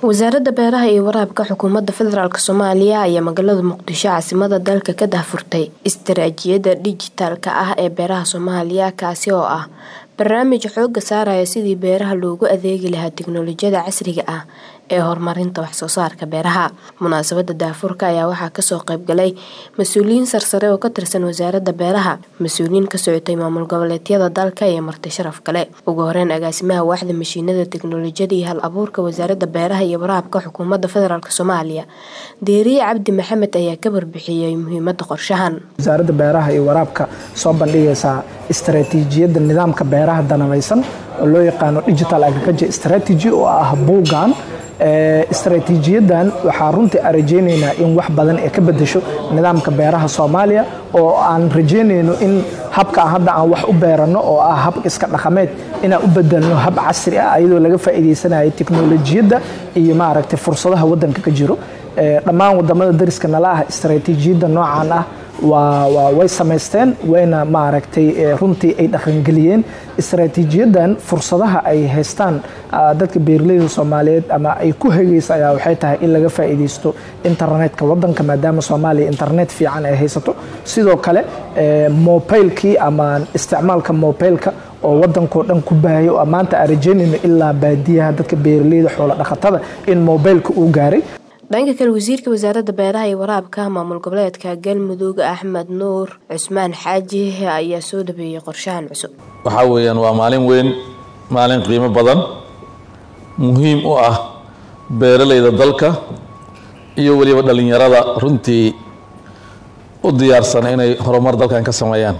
wasaaradda beeraha iyo waraabka xukuumadda federaalk Soomaaliya ayaa magaalada Muqdisho caasimada dalka ka daahfurtay istiraatiijiyadda dhijitaalka ah ee beeraha Soomaaliya kaasi oo ah barnaamij xooga saaraya sidii beeraha loogu adeegi lahaa tiknoolajiyada casriga ah ee horumarinta wax soo saarka beeraha. Munaasabadda daahfurka ayaa waxaa kasoo qayb galay mas'uuliyiin sarsare oo ka tirsan wasaaradda beeraha, mas'uuliyiin ka socotay maamul goboleedyada dalka iyo marti sharaf kale. Ugu horeyn agaasimaha waaxda mashiinada tiknoolajiyada iyo hal abuurka wasaaradda beeraha iyo waraabka xukuumadda federaalk Soomaaliya Deeriye Cabdi Maxamed ayaa ka warbixiyay muhiimadda qorshahan. wasaaradda beeraha iyo waraabka soo bandhigaysa istiraatiijiyadda nidaamka beeraha danaysan oo loo yaqaan digital agriculture strategy oo ah buugaan istiraatiijiyadan waxaa runtii aragjeynayna in wax badan ay ka bedesho nidaamka beeraha Soomaaliya oo aan rajeynayno in habka hadda aan wax u beerano oo ah hab iska dhaqameed ina u bedelno hab casri ah iyadoo laga faa'iideysanayo tiknoolajiyada iyo maaragtay fursadaha wadanka ka jiro dhammaan wadamada dariska nala ah istiraatiijiyada noocan ah way samaysteen wayna maaragtay runtii ay dhaqangeliyeen istiraatiijiyadan fursadaha ay haystaan dadka beeraleyda Soomaaliyeed ama ay ku hagaysa ayaa waxay tahay in laga faa'iideysto internetka wadanka maadaama Soomaaliya internet fiican ay haysato sidoo kale mobilkii ama isticmaalka mobilka oo wadanka dhan ku baahayo maanta aragjeynayno ilaa baadiyaha dadka beeraleyda xoolo dhaqatada in mobilka uu gaaray. dhanka kale wasiirka wasaaradda beeraha iyo waraabka maamul goboleedka Galmudug Axmed Nuur Cusmaan Xaaji ayaa soo dhabeeyay qorshahan cusub. waxa weeyaan waa maalin weyn, maalin qiimo badan, muhiim u ah beeraleyda dalka iyo waliba dhalinyarada runtii u diyaarsan inay horumar dalkan ka sameeyaan.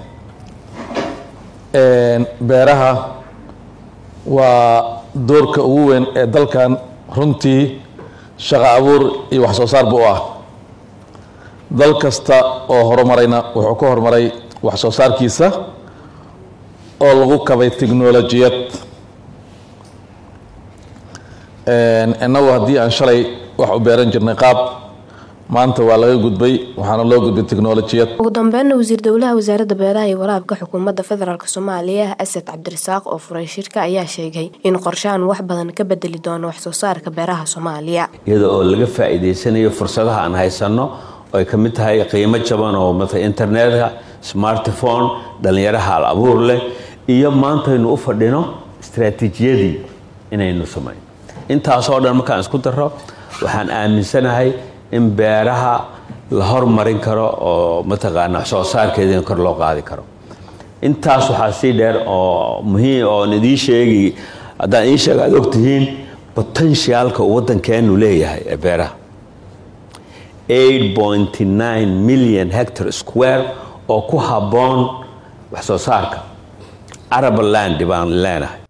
beeraha waa doorka ugu weyn ee dalkan runtii shaqo abuur iyo wax soo saar buu ah. dal kasta oo horumarayna wuxuu ka horumaray wax soo saarkiisa oo lagu kabay tiknoolajiyad. innagu haddii aan shalay wax u beeran jirnay qaab, maanta waa laga gudbay waxaana loo gudbay tiknoolajiyad. ugu dambeynna wasiir dowlaha wasaaradda beeraha iyo waraabka xukuumadda federaalk Soomaaliya Asad Cabdirasaaq oo furay shirka ayaa sheegay in qorshahan wax badan ka bedeli doono wax soo saarka beeraha Soomaaliya iyada oo laga faa'iideysanayo fursadaha aan haysano oo ay kamid tahay qiimo jaban oo mata internetka, smartphone, dhalinyaraha hal abuur leh iyo maanta inuu u fadhino istiraatiijiyadii inaynu sameeyno. intaas oo dhan markaan isku daro waxaan aaminsanahay in beeraha la hormarin karo oo mataqaana wax soo saarkeeda kor loo qaadi karo. intaas waxaa si dheer oo muhiim oo idin sheegi hadaan in sheegad ogtihiin potentialka wadankeenu leeyahay ee beeraha 8.9 million hectare square oo ku haboon wax soo saarka arable land baan leenahay.